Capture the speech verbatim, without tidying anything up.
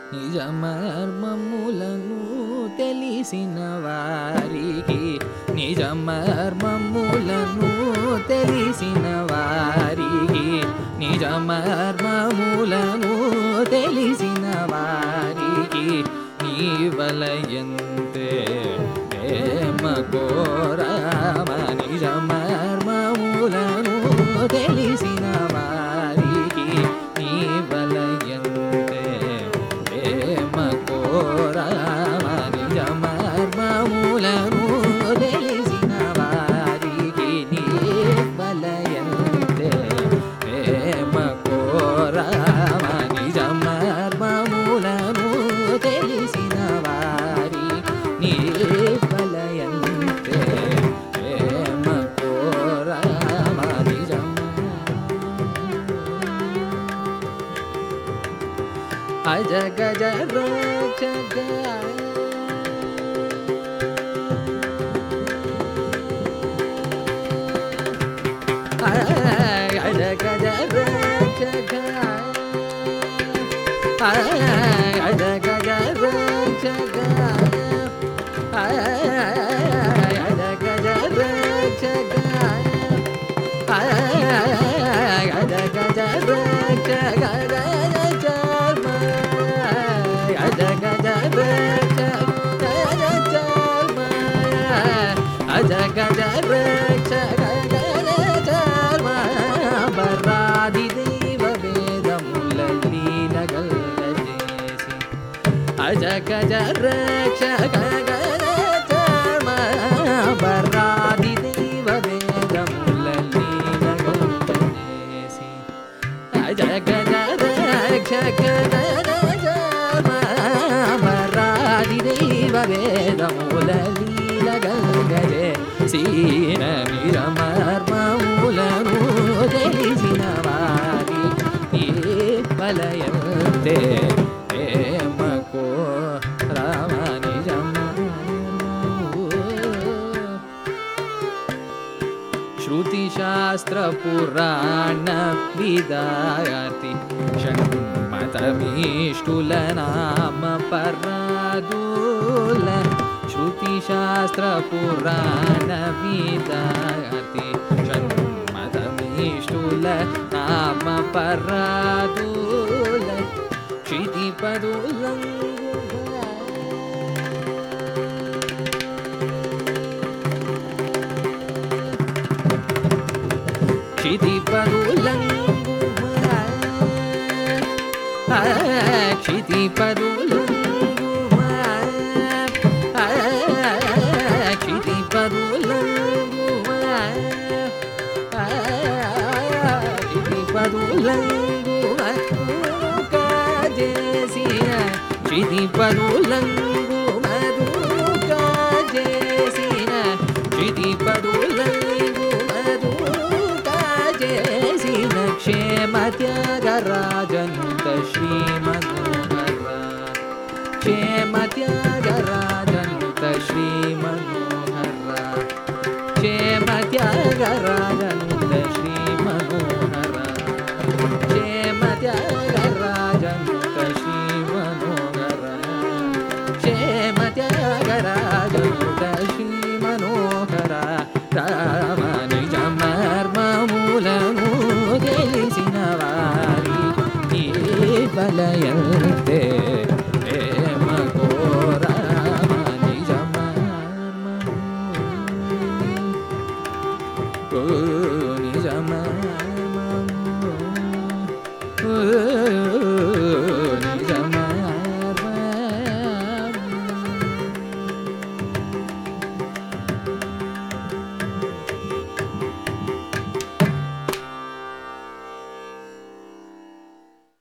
నిజమర్మములను తెలిసిన వారికి నిజమర్మములను తెలిసిన వారికి నిజమర్మములను తెలిసిన వారికి నీవలయంతే ప్రేమ కోరమ నిజమర్మములను తెలిసిన వారికి నీవలయంతే ప్రేమ కోరమ నిజమర్మములను తెలిసిన వారికి నీవలయంతే ప్రేమ కోరమ నిజమర్మములను తెలిసిన వారి నీవలయంతే ప్రేమ కోరమ నిజమ అజగజ రక్షక అజగజ రక్షక అజగజ రక్షక అజగజ రక్షక అజగజ రక్షక అజగజ అజగజ రక్షక బర్రాది దేవ వేదముల లీలగల్గజేసి అజగజ రక్షక బర్రాది దేవ వేదముల లీలగల్గజేసి అజగజ రక్షక బర్రాది దేవ వేదముల లీలగల్గజేసి నిజమర్మములను తెలిసిన వారి నీవలయంతే ప్రేమ కోరమ శృతి శాస్త్ర పురాణ విదాయతి షణ్మతమీష్టుల నామ పరాదుల శృతి శాస్త్ర పురాణ విదాయతి షణ్మతమీష్టుల నామ పరాదుల క్షితిపదులం క్షితిపదులంగుమ క్షితిపదులంగుమ క్షితిపదులంగుమ క్షితిపదులంగుమ కాజేసిన క్షితిపదులంగుమ కాజేసిన క్షితిపదులంగుమ చేసిన క్షేమ త్యాగరాజంత శ్రీమనోహర క్షేమ త్యాగరాజంత శ్రీమనోహర క్షేమ త్యాగరాజ